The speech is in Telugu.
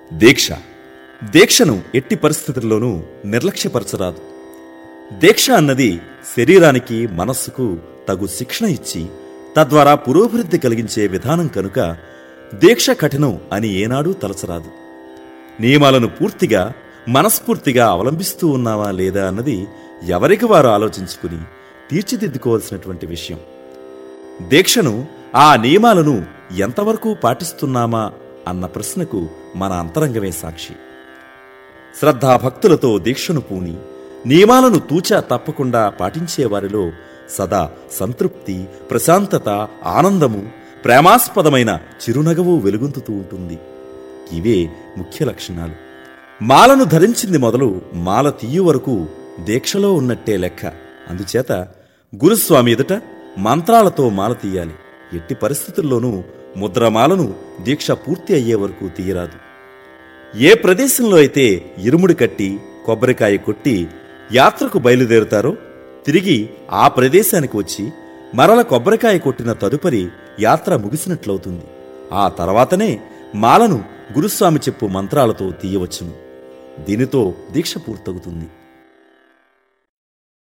దీక్ష. దీక్షను ఎట్టి పరిస్థితుల్లోనూ నిర్లక్ష్యపరచరాదు. దీక్ష అన్నది శరీరానికి మనస్సుకు తగు శిక్షణ ఇచ్చి తద్వారా పురోభివృద్ధి కలిగించే విధానం కనుక దీక్ష కఠినం అని ఏనాడూ తలచరాదు. నియమాలను పూర్తిగా మనస్ఫూర్తిగా అవలంబిస్తూ ఉన్నావా లేదా అన్నది ఎవరికి వారు ఆలోచించుకుని తీర్చిదిద్దుకోవాల్సినటువంటి విషయం. దీక్షను, ఆ నియమాలను ఎంతవరకు పాటిస్తున్నామా అన్న ప్రశ్నకు మన అంతరంగమే సాక్షి. శ్రద్ధాభక్తులతో దీక్షను పూని నియమాలను తూచా తప్పకుండా పాటించేవారిలో సదా సంతృప్తి, ప్రశాంతత, ఆనందము, ప్రేమాస్పదమైన చిరునగవు వెలుగొందుతూ ఉంటుంది. ఇవే ముఖ్య లక్షణాలు. మాలను ధరించింది మొదలు మాల తీయు వరకు దీక్షలో ఉన్నట్టే లెక్క. అందుచేత గురుస్వామి ఎదుట మంత్రాలతో మాల తీయాలి. ఎట్టి పరిస్థితుల్లోనూ ముద్రమాలను దీక్ష పూర్తి అయ్యే వరకు తీయరాదు. ఏ ప్రదేశంలో అయితే ఇరుముడి కట్టి కొబ్బరికాయ కొట్టి యాత్రకు బయలుదేరుతారో తిరిగి ఆ ప్రదేశానికి వచ్చి మరల కొబ్బరికాయ కొట్టిన తదుపరి యాత్ర ముగిసినట్లవుతుంది. ఆ తర్వాతనే మాలను గురుస్వామి చెప్పు మంత్రాలతో తీయవచ్చును. దీనితో దీక్ష పూర్తవుతుంది.